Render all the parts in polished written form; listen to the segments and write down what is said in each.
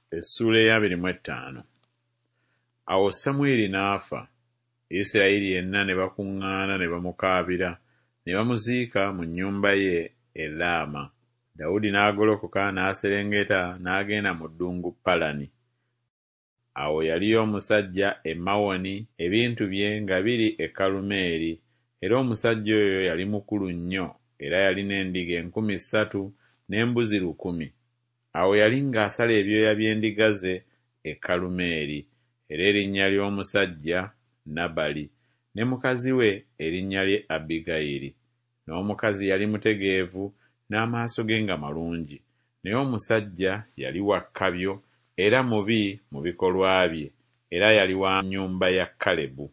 Essula ya 25. Awo Samwiri n'afa, Isirayiri yenna ne bakuŋŋaana ne bamukaabira, ne bamuziika mu nnyumba ye e Laama. Dawudi n'agolokoka n'aserengeta n'agenda mu ddungu Palani. Awo yaliyo omusajja e Mawoni, ebintu bye nga biri e Kalumeeri, era omusajja oyo yali mukulu nnyo, era yalina endiga 3,000 n'embuzi 1,000. Awo yali ng'asala ebyoya by'endiga ze e Kalumeeri, era erinnya ly'omusajja Nabali, ne mukazi we erinnya lye Abigayiri. N'omukazi yali mutegeevu n'amaaso ge nga malungi, naye omusajja yali wa kkabyo era mubi mu bikolwa bye, era yali wa nnyumba ya Kalebu.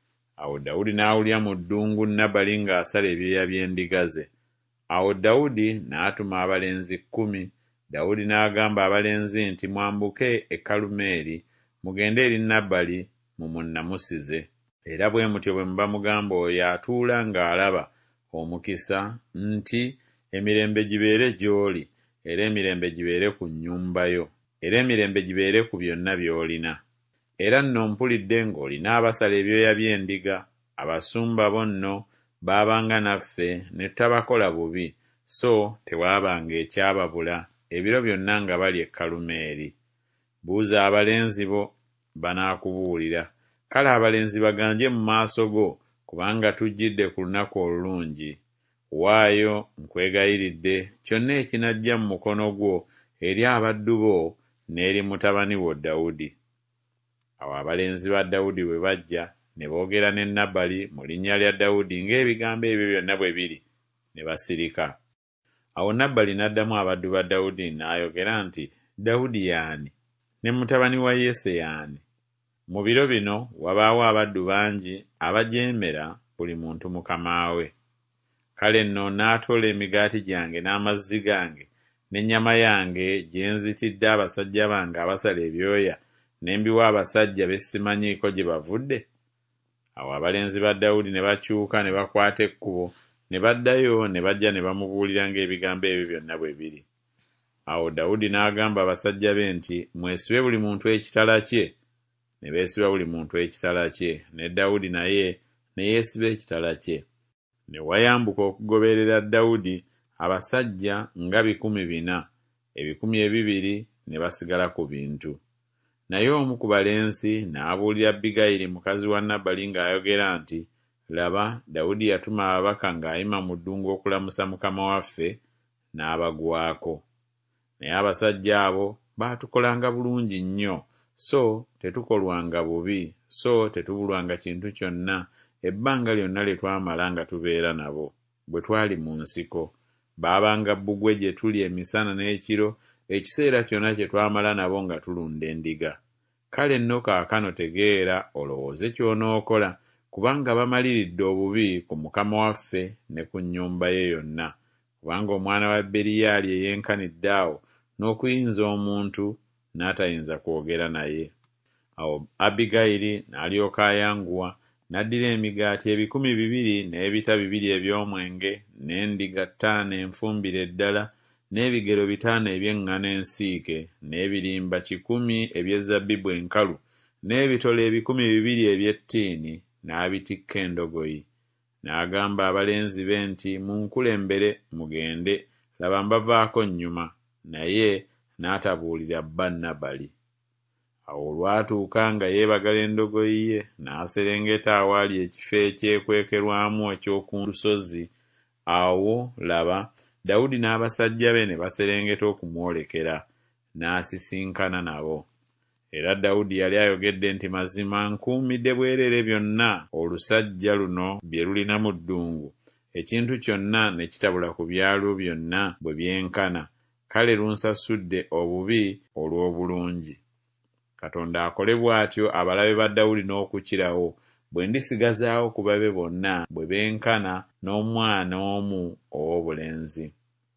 Awo Dawudi n'awulira mu ddungu Nabali ng'asala ebyoya by'endiga ze. Awo Dawudi n'atuma abalenzi 10. Dawudi n'agamba abalenzi nti, mwambuke e Kalumeeri, mugende eri Nabali mumunnamusize. Era bwe mutyo bwe muba mugamba oyo atuula ng'alaba omukisa nti, emirembe gibeere gy'oli, era emirembe gibeere ku nnyumba yo, era emirembe gibeere ku byonna by'olina. Era nno mpulidde ng'olina abasala ebyoya by'endiga, abasumba bo nno baabanga naffe ne tutabakola bubi, so tewaabanga ekyababula ebiro byonna nga bali e Kalumeeri. Buuza abalenzi bo, banaakubuulira. Kale abalenzi baganje mu maaso go, kubanga tujjidde ku lunaku olulungi. Waayo nkwegayiridde kyonna ekinajja mu mukono gwo eri abaddu bo n'eri mutabani wo Dawudi. Awo abalenzi ba Dawudi bwe bajja ne boogera ne Nabali mu linnya lya Dawudi ng'ebigambo ebyo byonna bwe biri, ne basirika. Awo Nabali n'addamu abaddu ba Dawudi n'ayogera nti, Dawudi y'ani? Ne mutabani wa Yese y'ani? Mu biro bino wabaawo abaddu bangi abajeemera buli muntu mukama we. Kale nno n'atoola emigaati gyange n'amazzi gange n'ennyama yange gye nzitidde abasajja bange abasala ebyoya, ne mbiwa abasajja be simanyiiko gye bavudde? Awo abalenzi ba Dawudi ne bakyuka ne bakwata ekkubo, ne baddayo ne bajja ne bamubuulira ng'ebigambo ebyo byonna bwe biri. Awo Dawudi n'agamba abasajja be nti, mwesibe buli muntu ekitala kye. Ne beesiba buli muntu ekitala kye, ne Dawudi naye ne yeesiba ekitala kye. Ne wayambuka okugoberera Dawudi abasajja nga 400, 200 ne basigala ku bintu. Naye omu ku balenzi n'abuulira Abigayiri mukazi wa Nabali ng'ayogera nti, laba, Dawudi yatuma ababaka ng'ayima mu ddungu okulamusa mukama waffe, n'abagwako. Naye abasajja abo baatukolanga bulungi nnyo, so tetukolwanga bubi, so tetubulwanga kintu kyonna ebbanga lyonna lye twamala nga tubeera nabo. Bwe twali mu nsiko, baabanga bbugwe gye tuli emisana n'ekiro, ekiseera kyonna kye twamala nabo nga tulunda endiga. Kale nno kaakano tegeera olowooze ky'onookola, kubanga bamaliridde obubi ku mukama waffe ne ku nnyumba ye yonna, kubanga omwana wa Beriyaali eyenkanidde awo n'okuyinza omuntu n'atayinza kwogera naye. Awo Abigayiri n'alyoka ayanguwa, n'addira emigaati 200 n'ebita 2 eby'omwenge, n'endiga 5 enfumbire ddala, n'ebigero 5 eby'eŋŋaano ensiike, n'ebirimba 100 eby'ezabbibu enkalu, n'ebitole 200 eby'ettiini, n'abitikka endogoyi. N'agamba abalenzi be nti, munkulembere mugende, laba mbavaako nnyuma, naye n'atabuulira bba Nabali. Awo olwatuuka nga yeebagala endogoyi ye, n'aserengeta awaali ekifo ekyekwekerwamu eky'oku lusozi. Awo laba, Dawudi n'abasajja be ne baserengeta okumwolekera, n'asisinkana nabo. Era Dawudi yali ayogedde nti, mazima nkuumidde bwereere byonna olusajja luno bye lulina mu ddungu, ekintu kyonna ne kitabula ku byalo byonna bwe byenkana, kale lunsasudde obubi olw'obulungi. Katonda akole bw'atyo abalabe ba Dawudi n'okukirawo, bwe ndisigazaawo ku babe bonna bwe benkana n'omwana omu ow'obulenzi.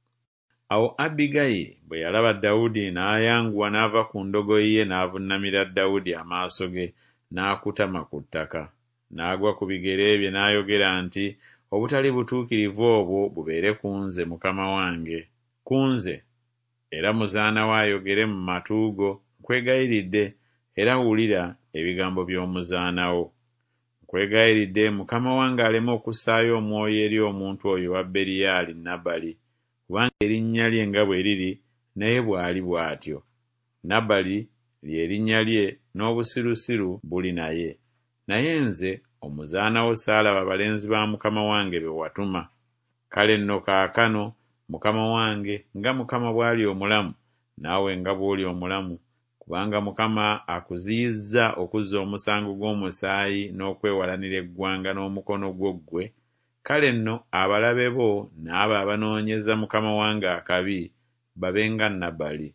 Awo Abigayiri bwe yalaba Dawudi n'ayanguwa n'ava ku ndogoyi ye n'avunnamira Dawudi amaaso ge, n'akutama ku ttaka, n'agwa ku bigere bye n'ayogera nti, obutali butuukirivu obwo bubeere ku nze mukama wange, ku nze, era muzaana we ayogere mu matu go, nkwegayiridde era wulira ebigambo by'omuzaanawo. Nkwegayiridde mukama wange aleme okussaayo omwoyo eri omuntu oyo wa Beriyaali Nabali, kubanga erinnya lye nga bwe liri naye bw'ali bw'atyo. Nabali lye linnya lye n'obusirusiru buli naye. Naye nze omuzaanawo saalaba balenzi ba mukama wange be watuma. Kale nno kaakano mukama wange nga Mukama bw'ali omulamu, naawe nga bw'oli omulamu, kubanga Mukama akuziyizza okuzza omusango gw'omusaayi n'okwewalanira eggwanga n'omukono gwo ggwe. Kale nno abalabe bo n'abo abanoonyeza mukama wange akabi babe nga Nabali.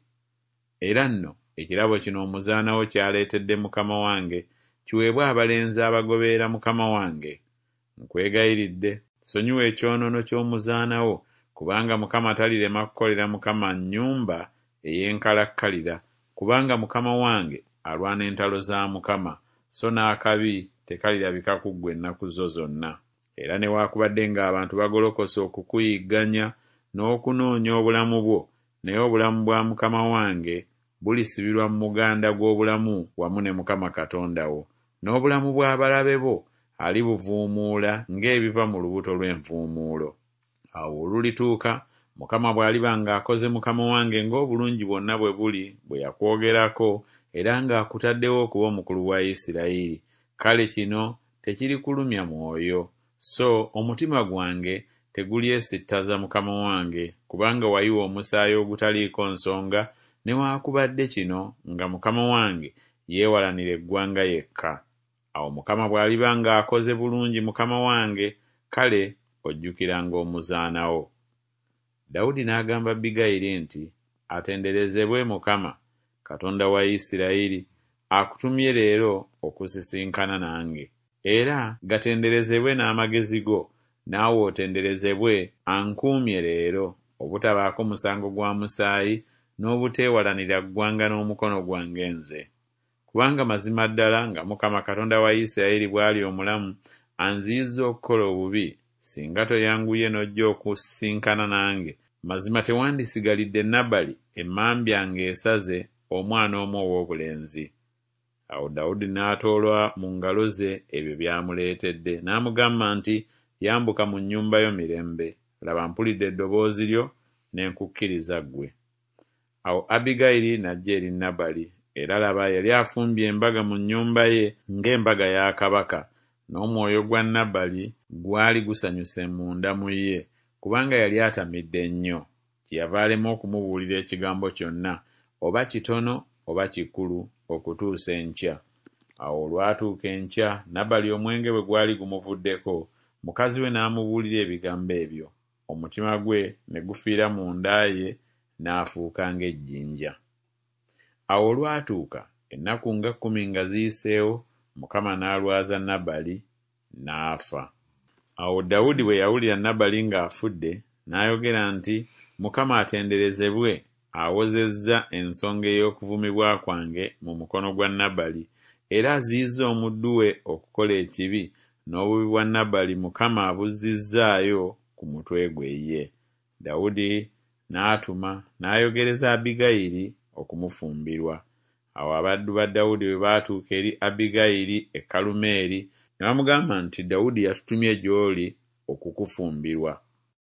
Era nno ekirabo kino omuzaanawo kyaleetedde mukama wange kiweebwe abalenzi abagoberera mukama wange. Nkwegayiridde sonyiwa ekyonoono ky'omuzaanawo, kubanga Mukama talirema kukolera Mukama nnyumba ey'enkalakkalira, kubanga mukama wange alwana entalo za Mukama, so n'akabi tekalirabika ku ggwe ennaku zo zonna. Era newaakubadde ng'abantu bagolokosa okukuyigganya n'okunoonya obulamu bwo, naye obulamu bwa mukama wange bulisibirwa mu muganda gw'obulamu wamu ne Mukama Katonda wo, n'obulamu bw'abalabe bo alibuvuumuula ng'ebiva mu lubuto lw'envuumuulo. Awo olulituuka Mukama bw'aliba ng'akoze mukama wange ng'obulungi bwonna bwe buli bwe yakwogerako, era ng'akutaddewo okuba omukulu wa Isirayiri, kale kino tekirikulumya mwoyo, so omutima gwange tegulyesittaza mukama wange, kubanga wayiwa omusaayi ogutaliiko nsonga, newaakubadde kino nga mukama wange yeewalanira eggwanga yekka. Awo Mukama bw'aliba ng'akoze bulungi mukama wange, kale ojjukiranga omuzaanawo. Dawudi n'agamba Abigayiri nti, atenderezebwe Mukama, Katonda wa Isirayiri, akutumye leero okusisinkana nange. Era gatenderezebwe n'amagezi go, naawe otenderezebwe ankuumye leero, obutabaako musango gwa musaayi, n'obuteewalanira ggwanga n'omukono gwange nze. Kubanga mazima ddala nga Mukama Katonda wa Isirayiri bw'ali omulamu, anziyizza okukola obubi, singa toyanguye n'ojja okusisinkana nange, mazima tewandisigalidde Nabali emmambya ng'esaze omwana omu ow'obulenzi. Awo Dawudi n'atoolwa mu ngalo ze ebyo byamuleetedde, n'amugamba nti, yambuka mu nnyumba yo mirembe, laba mpulidde eddoboozi lyo ne nkukkiriza ggwe. Awo Abigayiri n'ajja eri Nabali, era laba yali afumbye embaga mu nnyumba ye ng'embaga ya kabaka, n'omwoyo gwa Nabali gwali gusanyuse munda mu ye, kubanga yali atamidde nnyo. Kyeyava alema okumubuulira ekigambo kyonna, oba kitono oba kikulu, okutuusa enkya. Awo olwatuuka enkya, Nabali omwenge bwe gwali gumuvuddeko, mukazi we n'amubuulira ebigambo ebyo, omutima gwe ne gufiira mu nda ye, n'afuuka ng'ejjinja. Awo olwatuuka ennaku nga 10 nga ziyiseewo, Mukama n'alwaza Nabali, n'afa. Awo Dawudi bwe yawulira Nabali ng'afudde, n'ayogera nti, Mukama atenderezebwe, awozezza ensonga ey'okuvumibwa kwange mu mukono gwa Nabali, era aziyizza omuddu we okukola ekibi, n'obubi bwa Nabali Mukama abuzizzaayo ku mutwe gwe ye. Dawudi n'atuma n'ayogereza Abigayiri okumufumbirwa. Awo abaddu ba Dawudi bwe baatuuka eri Abigayiri e Kalumeeri, ne bamugamba nti, Dawudi yatutumye gy'oli okukufumbirwa.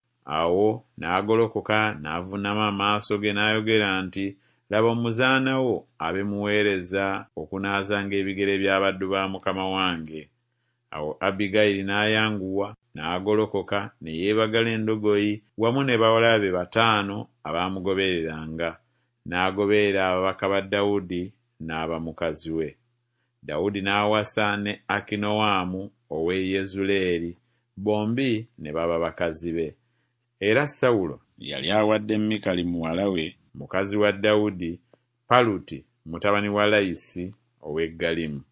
Awo n'agolokoka n'avuunama amaaso ge n'ayogera nti, laba omuzaanawo abemuweereza okunaazanga ebigere by'abaddu ba mukama wange. Awo Abigayiri n'ayanguwa n'agolokoka ne yeebagala endogoyi wamu ne bawala be 5 abaamugobereranga, n'agoberera ababaka ba Dawudi n'aba mukazi we. Dawudi n'awasa ne Akinoamu ow'e Yezuleeri, bombi ne baba bakazi be. Era Sawulo yali awadde Mikali muwala we, mukazi wa Dawudi, Paluti mutabani wa Layisi ow'e Galimu.